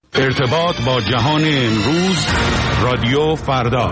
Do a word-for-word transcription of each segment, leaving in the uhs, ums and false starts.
ارتباط با جهان امروز، رادیو فردا.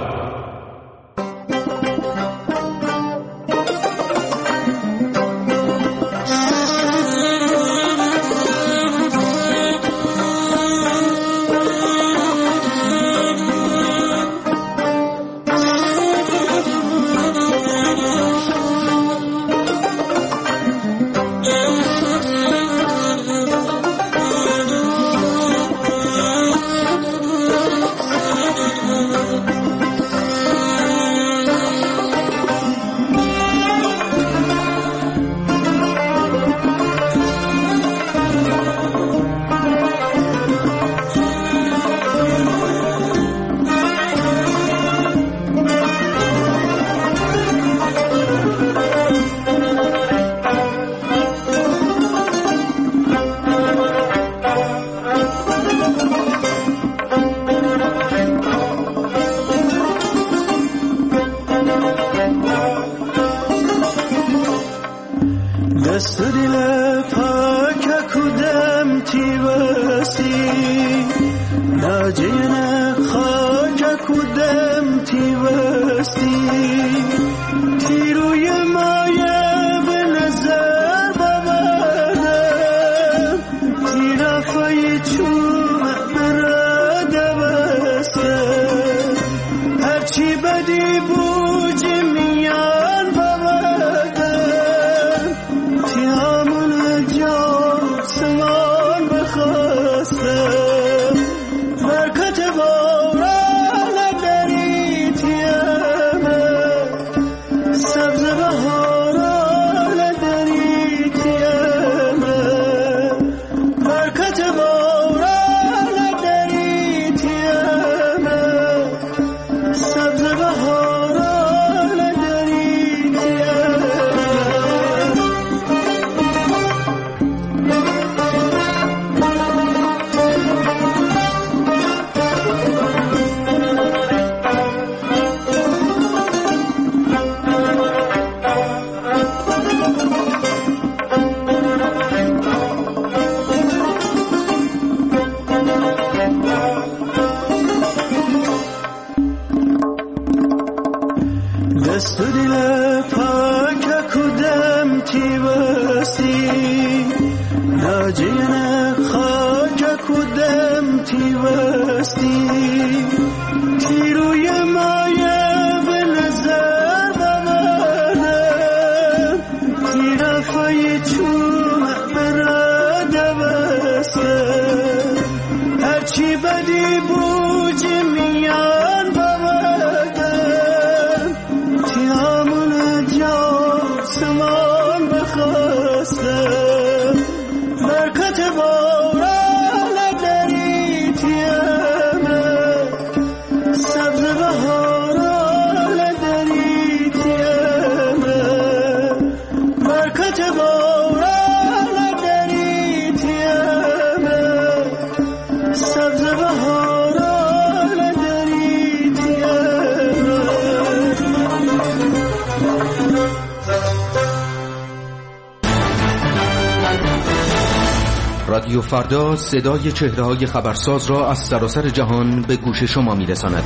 رادیو فردا صدای چهره‌های خبرساز را از سراسر جهان به گوش شما می‌رساند.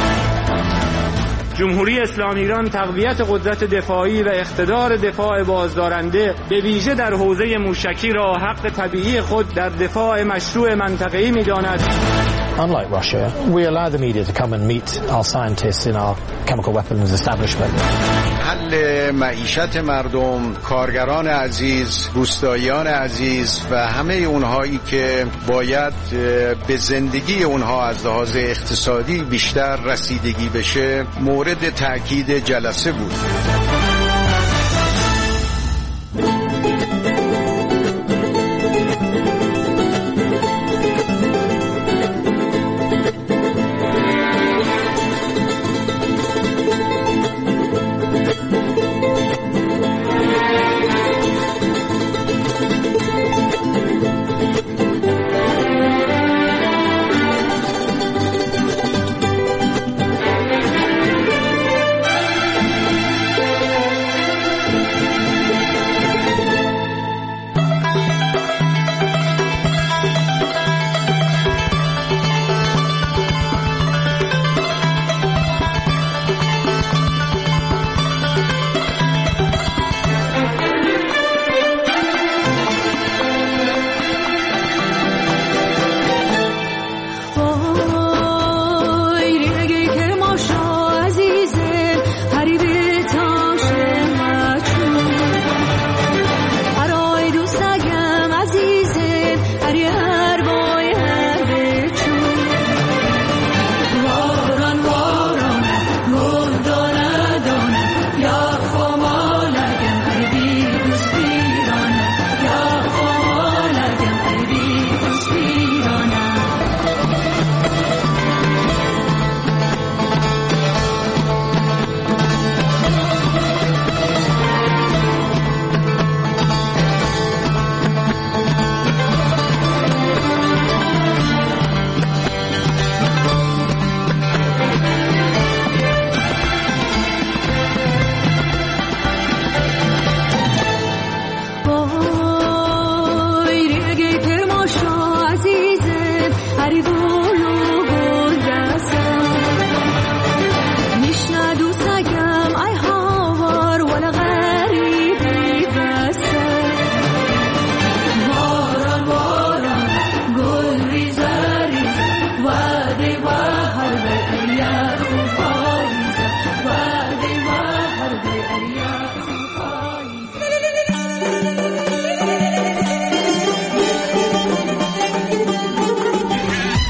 جمهوری اسلامی ایران تقویت قدرت دفاعی و اقتدار دفاع بازدارنده به ویژه در حوزه موشکی را حق طبیعی خود در دفاع مشروع منطقه‌ای می‌داند. Unlike Russia, we allow the media to come and meet our scientists in our chemical weapons establishment. حل معیشت مردم، کارگران عزیز، روستاییان عزیز و همه اونهایی که باید به زندگی اونها از لحاظ اقتصادی بیشتر رسیدگی بشه مورد تأکید جلسه بود.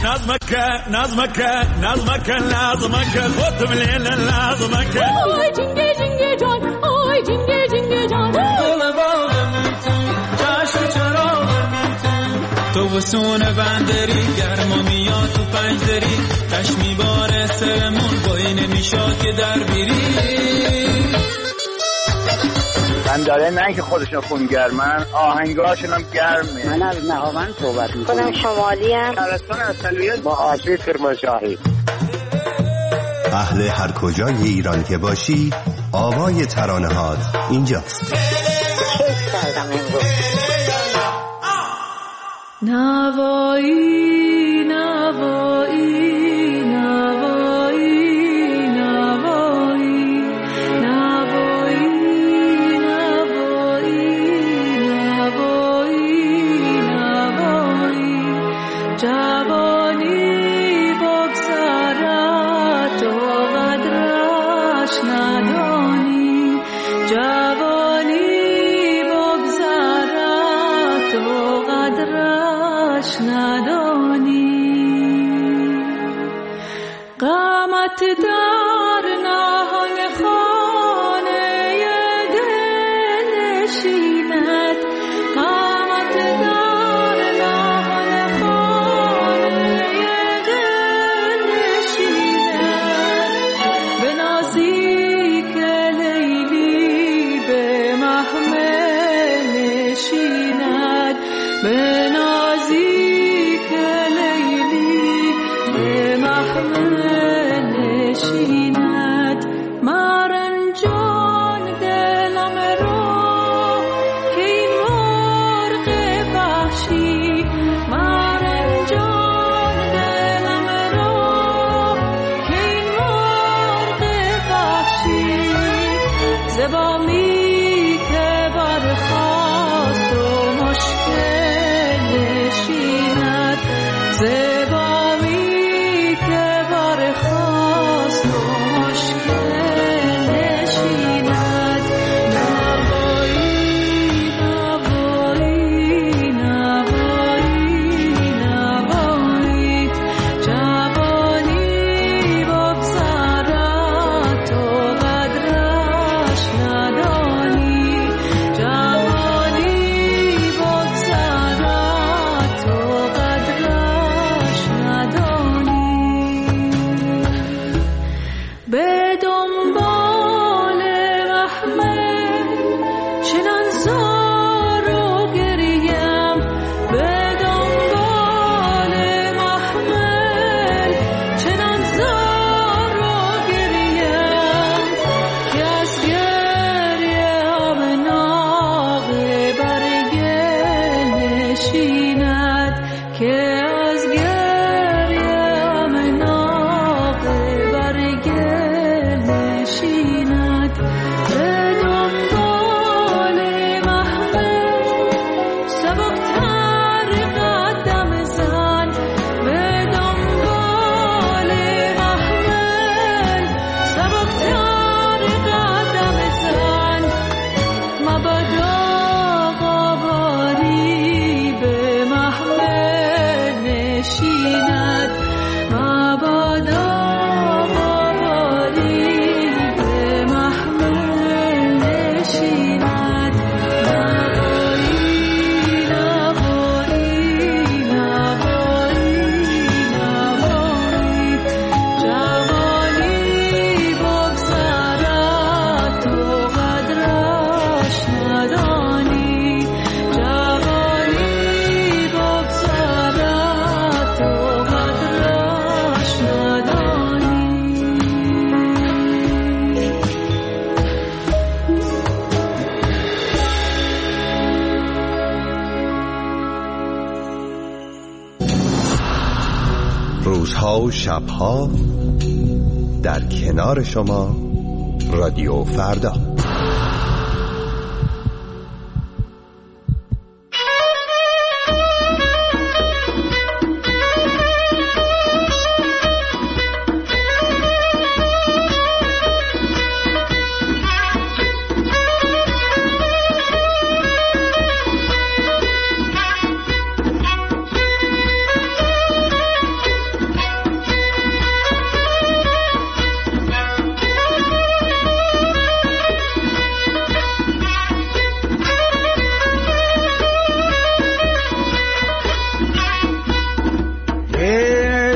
نظمك نظمك نظمك لازمك خد من الليل لازمك آی جنگه جنگه جان آی جنگه جنگه جان گل باغم تو جشن چراغم تو تو وسون بندری گرما میاد تو پنجدری تش میباره سرمون بایی نمیشاد که در بیری من داره نه که خودشون خونگرمن آهنگاشون هم گرمه. من از نهاوند صحبت میکنم. خودم شمالی ام. شهرستان اصلیت با آسیب کرمانشاهی. اهل هر کجای ایران که باشی آوای ترانه هات اینجاست. کیف کردم امروز. نوایی نوایی روزها و شبها در کنار شما رادیو فردا.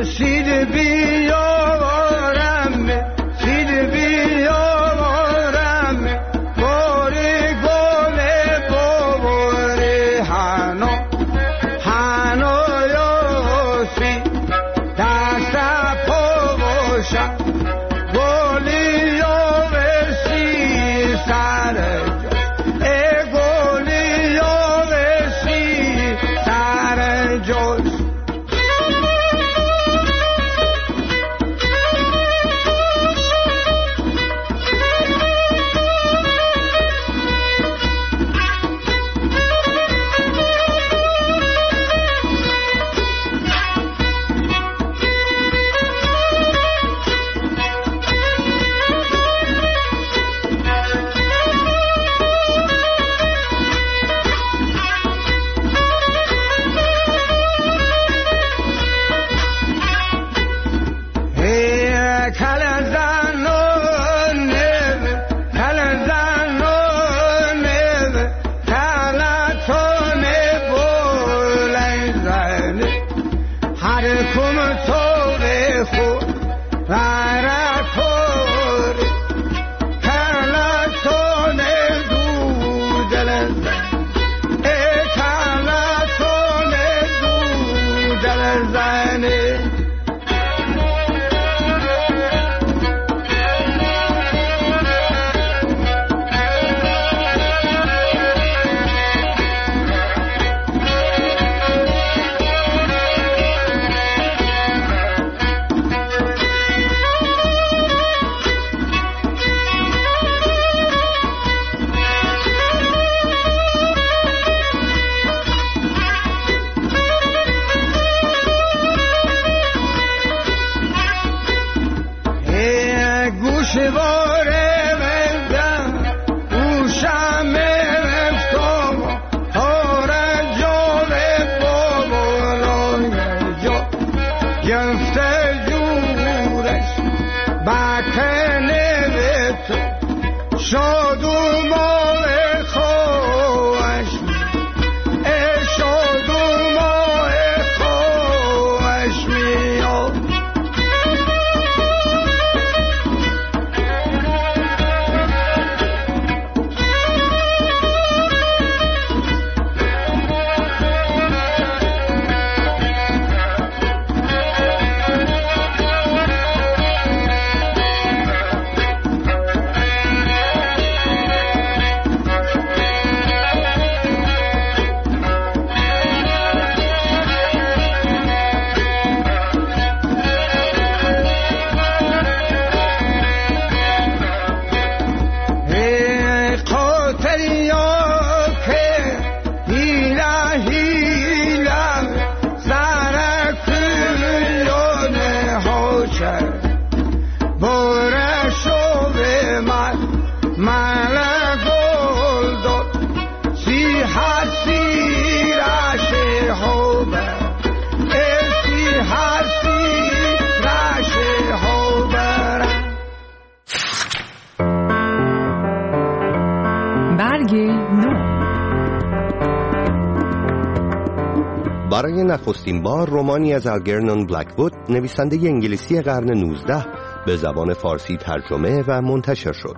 برای نخستین بار رمانی از الگرنون بلک‌وود نویسنده انگلیسی قرن نوزدهم به زبان فارسی ترجمه و منتشر شد.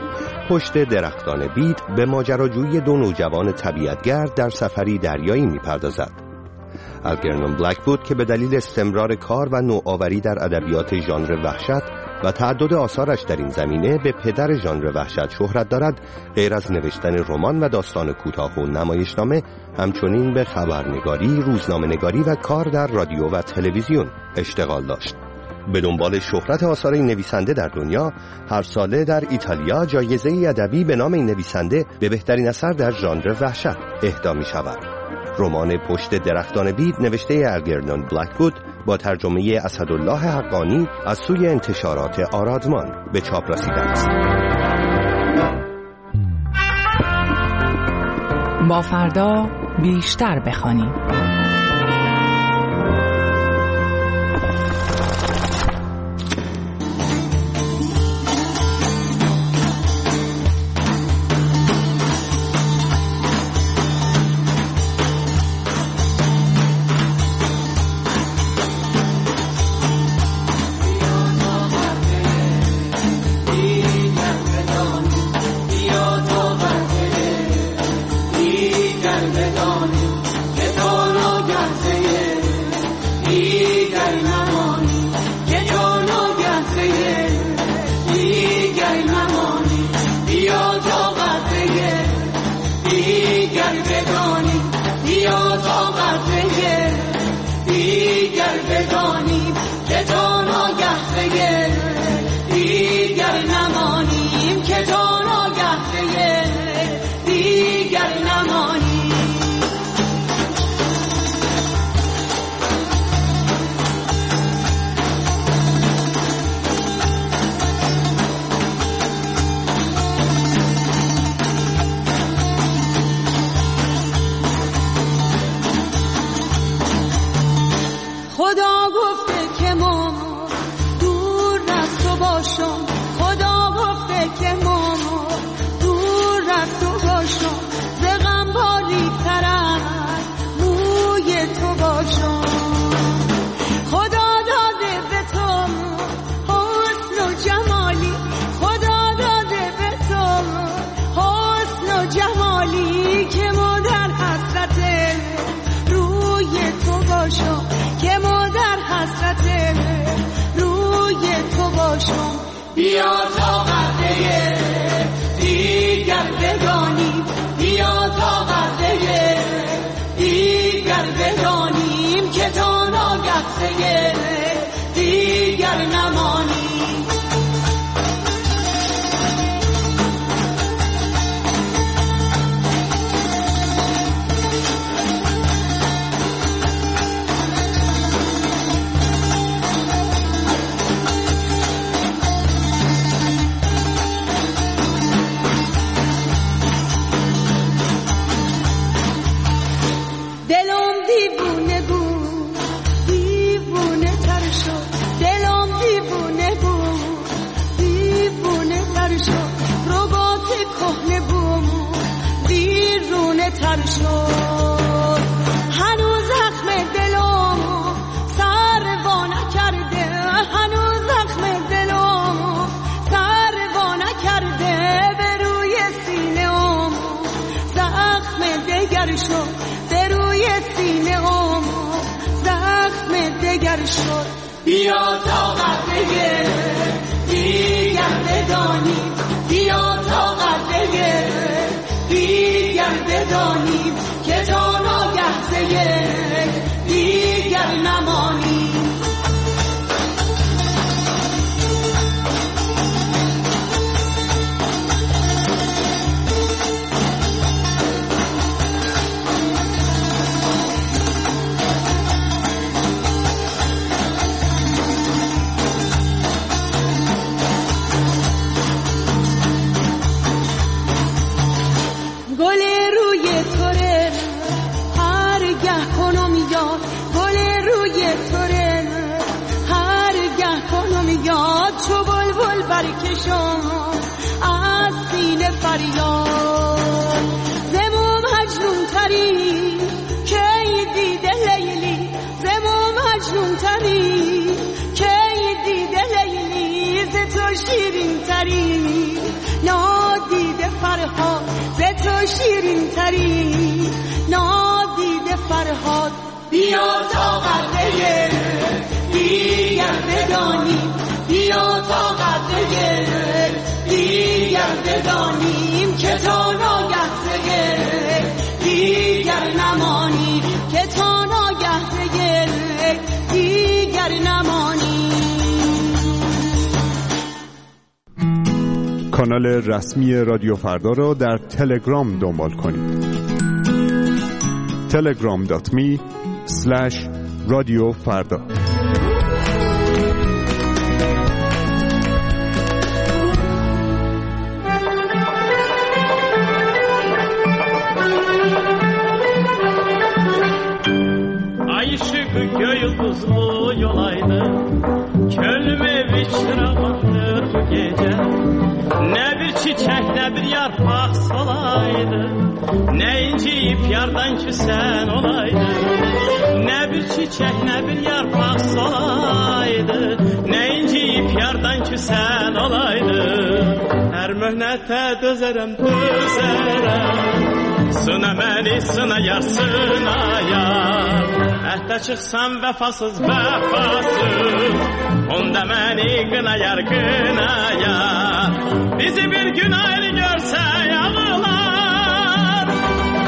پشت درختان بید به ماجراجویی دو نوجوان طبیعتگرد در سفری دریایی می‌پردازد. الگرنون بلک‌وود که به دلیل استمرار کار و نوآوری در ادبیات ژانر وحشت و تعدد آثارش در این زمینه به پدر ژانر وحشت شهرت دارد، غیر از نوشتن رمان و داستان کوتاه و نمایشنامه، همچنین به خبرنگاری، روزنامه‌نگاری و کار در رادیو و تلویزیون اشتغال داشت. به دنبال شهرت آثار این نویسنده در دنیا، هر ساله در ایتالیا جایزه ادبی به نام این نویسنده به بهترین اثر در ژانر وحشت اهدا می شود. رمان پشت درختان بید نوشته الگرنون بلک‌وود با ترجمه اسدالله حقانی از سوی انتشارات آرادمان به چاپ رسیده است. با فردا بیشتر بخوانیم. دیگر نمانی که جان آگه دیگر نمانی بیا تا قطره دیگر بدانی بیا تا قطره دیگر بدانی که جان آگه دیگر نمانیم که جان آگه دیگر نمانیم. خدا گفته که ما دور از تو باشم خدا گفته که ما دور از تو باشم ز غم باریک‌تر از موی تو باشم خدا داده به تو حسن و جمالی خدا داده به تو حسن و جمالی که ما در حسرت روی تو باشم که ما در حسرت روی تو باشم بیا تا قطره دیگر بدانیم بیا تا قطره دیگر بدانیم که تا ناگهته دیگر نمانیم. هنوز زخم دلم سر وا نکرده هنوز زخم دلم سر وا نکرده به روی سینه ام زخم دگر شد به روی سینه ام زخم دگر شد بیا تا قطره دیگر بدانیم بیا تا قطره دیگر بدانیم که جان آگه دیگر نمانیم. گل روی توره هر گه کنم یاد گل روی توره هر گه کنم یاد چو بلبل برکشم از سینه فریاد زمو مجنون تری کی دیده لیلی زمو مجنون تری کی دیده لیلی ز تو شیرین تری نادیده فرهاد ز تو شیرین تری نادیده فرهاد بیا تا قطره دیگر بدانیم بیا تا قطره دیگر بدانیم که تا ناگهته دیگر نمانیم که تا ناگهته دیگر نمانیم. کانال رسمی رادیو فردا را در تلگرام دنبال کنید. تلگرام دات می اسلش رادیو فردا. Ay ışığı yıldızlı yolaydı, könlüme bir çırağındır bu gece. Ne bir çiçek ne bir yarpak solaydı, ne inciyip yardan küsen olaydı. Ne bir çiçek ne bir yarpak solaydı, ne inciyip yardan küsen olaydı. Her mühnete dözerem dözerem, Sına məni, sına yar, sına yar. Əhdə çıxsam vəfasız, vəfasız, onda məni qına yar, qına yar. Bizi bir gün ayrı görsə yağılar.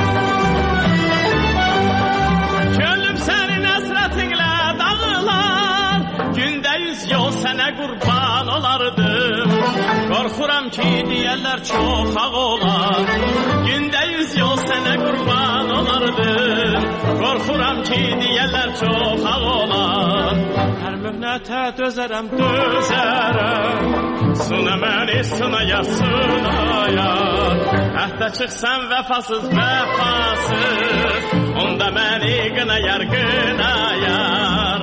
Könlüm sənin əsrətinlə dağılar. Gündə yüz yol sənə qurban olardım. Qorxuram ki deyərlər çox ağ olar. Gündə yüz yol sənə qurban olardım. Qorxuram ki deyərlər çox ağ olar. Hər möhnətə dözərəm, dözərəm. Sına məni, sına yar, sına yar. Əhdə çıxsam vəfasız, vəfasız, onda məni qına yar, qına yar.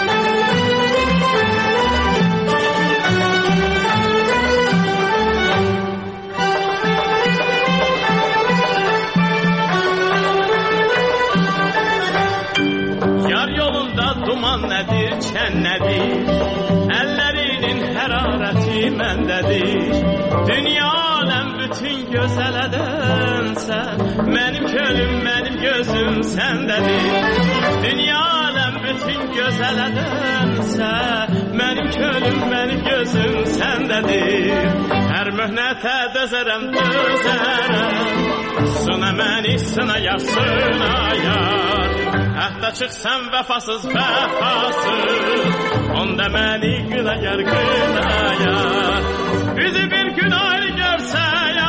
Duman nədir, çən nədir, əllərinin hərarəti məndədir. Dünya aləm bütün gözələdənsə, mənim könlüm, mənim gözüm səndədir. Dünya aləm bütün gözələdənsə, mənim könlüm, mənim gözüm səndədir. Hər möhnətə dözərəm, dözərəm. Sına məni, sına yar, sına yar. Əhdə çıxsam vəfasız, vəfasız, onda məni qına yar, qına yar. Bizi bir gün ayrı görsə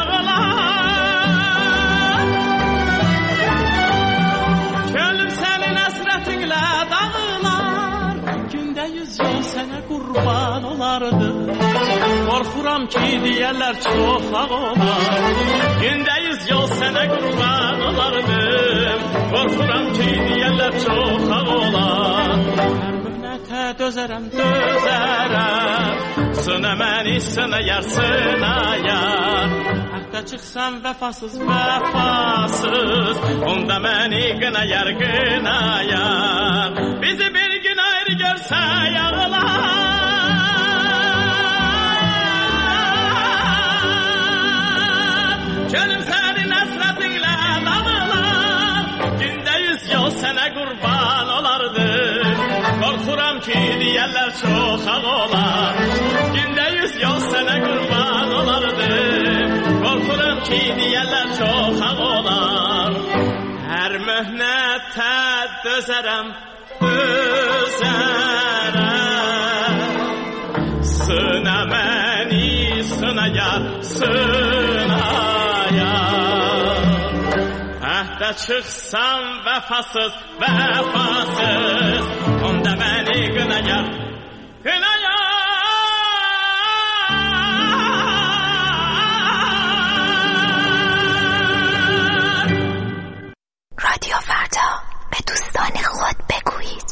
yağılar. Könlüm sənin əsrətinlə dağılar. Gündə yüz yol sənə qurban olardı. Qorxuram ki deyərlər çox ağ olar. Gündə yüz yol sənə qurban olardım. Qorxuram ki deyərlər çox ağ olar. Hər möhnətə dözərəm, dözərəm. Sına məni, sına yar, sına yar. Əhdə çıxsam vəfasız, vəfasız, onda məni qına yar, qına yar. Bizi bir gün ayrı görsə yağılar. Könlüm sənin əsrətinlə dağılar. Gündə yüz yol sənə qurban olardım. Qorxuram ki deyərlər çox ağ olar. Gündə yüz yol sənə qurban olardım. Qorxuram ki deyərlər çox ağ olar. Hər möhnətə dözərəm, dözərəm. Sına məni, sına yar, sına yar. Əhdə çıxsam vəfasız, vəfasız, onda məni qına yar, qına yar. رادیو فردا، به دوستان خود بگویید.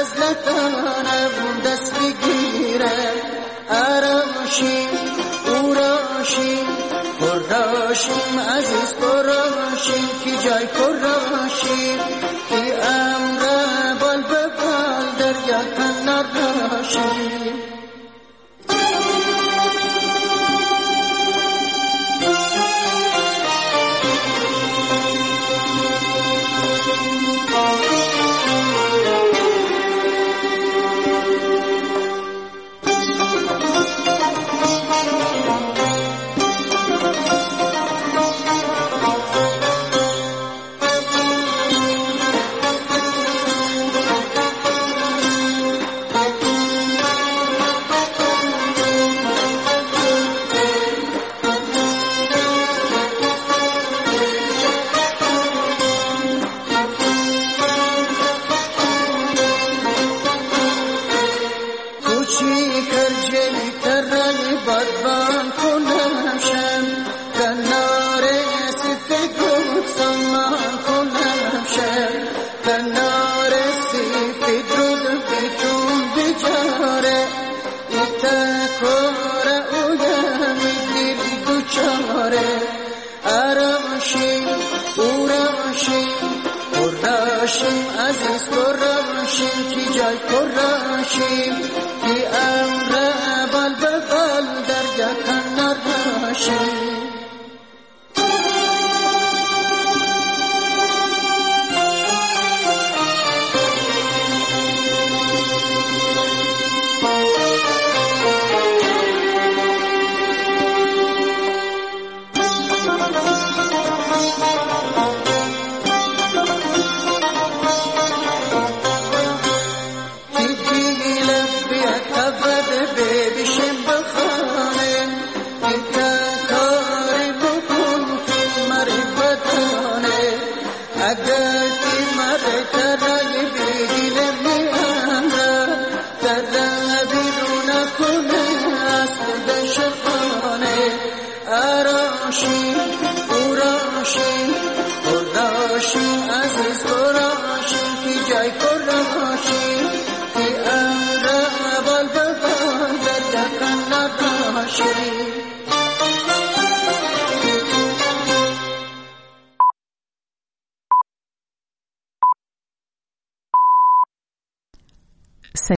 از لطانم دست بگیره اراشیم اوراشیم قراشیم عزیز قراشیم کی جای قراشیم کی امر بال به بال دریا کنار راشیم عزیز قراشیم کی جای قراشیم کی امر بال به بال دریا کنار راشیم عزیز قراشیم کی جای قراشیم کی امر بال به بال دریا کنار راشیم